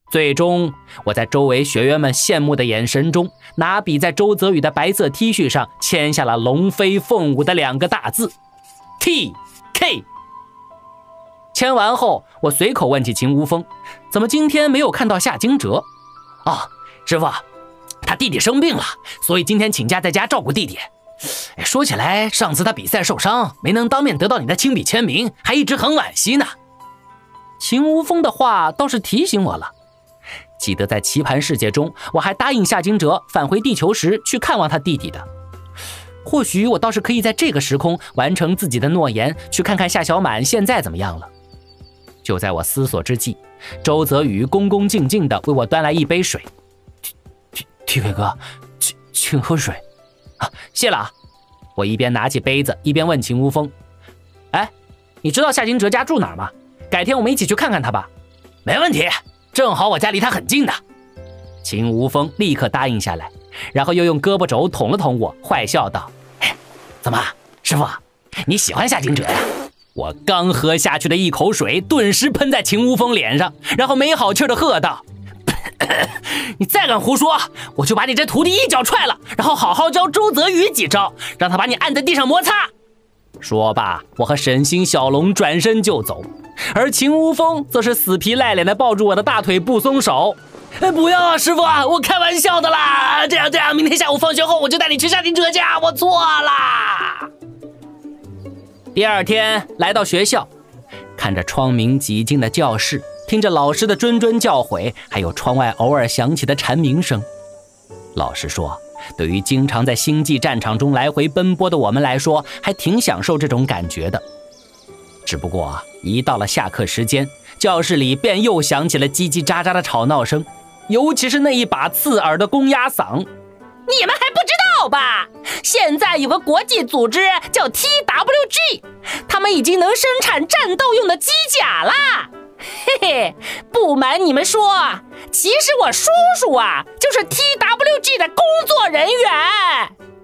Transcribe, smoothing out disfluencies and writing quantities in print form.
最终，我在周围学员们羡慕的眼神中，拿笔在周泽宇的白色 T 恤上签下了龙飞凤舞的2个大字 TK。 签完后，我随口问起秦无风，怎么今天没有看到夏惊蛰？师傅，他弟弟生病了，所以今天请假在家照顾弟弟。说起来，上次他比赛受伤，没能当面得到你的亲笔签名，还一直很惋惜呢。秦无风的话倒是提醒我了，记得在棋盘世界中，我还答应夏惊蛰返回地球时去看望他弟弟的。或许我倒是可以在这个时空完成自己的诺言，去看看夏小满现在怎么样了。就在我思索之际，周泽宇恭恭敬敬地为我端来一杯水。TK 哥，请喝水。谢了啊。我一边拿起杯子，一边问秦无风：你知道夏惊蛰家住哪儿吗？改天我们一起去看看他吧。没问题，正好我家离他很近的。秦无风立刻答应下来，然后又用胳膊肘捅了捅我，坏笑道：怎么，师傅，你喜欢夏惊蛰呀？我刚喝下去的一口水顿时喷在秦无风脸上，然后没好气地喝道：你再敢胡说，我就把你这徒弟一脚踹了，然后好好教周泽宇几招，让他把你按在地上摩擦。说罢，我和神星小龙转身就走，而秦无风则是死皮赖脸地抱住我的大腿不松手。不要啊，师傅啊，我开玩笑的啦！这样，明天下午放学后我就带你去夏惊蛰家，我错啦。第二天来到学校，看着窗明几净的教室，听着老师的谆谆教诲，还有窗外偶尔响起的蝉鸣声。老实说，对于经常在星际战场中来回奔波的我们来说，还挺享受这种感觉的。只不过一到了下课时间，教室里便又响起了叽叽喳喳的吵闹声，尤其是那一把刺耳的公鸭嗓。 你们还不知道吧？现在有个国际组织叫 TWG， 他们已经能生产战斗用的机甲啦。嘿嘿，不瞒你们说，其实我叔叔啊，就是 TWG 的工作人员。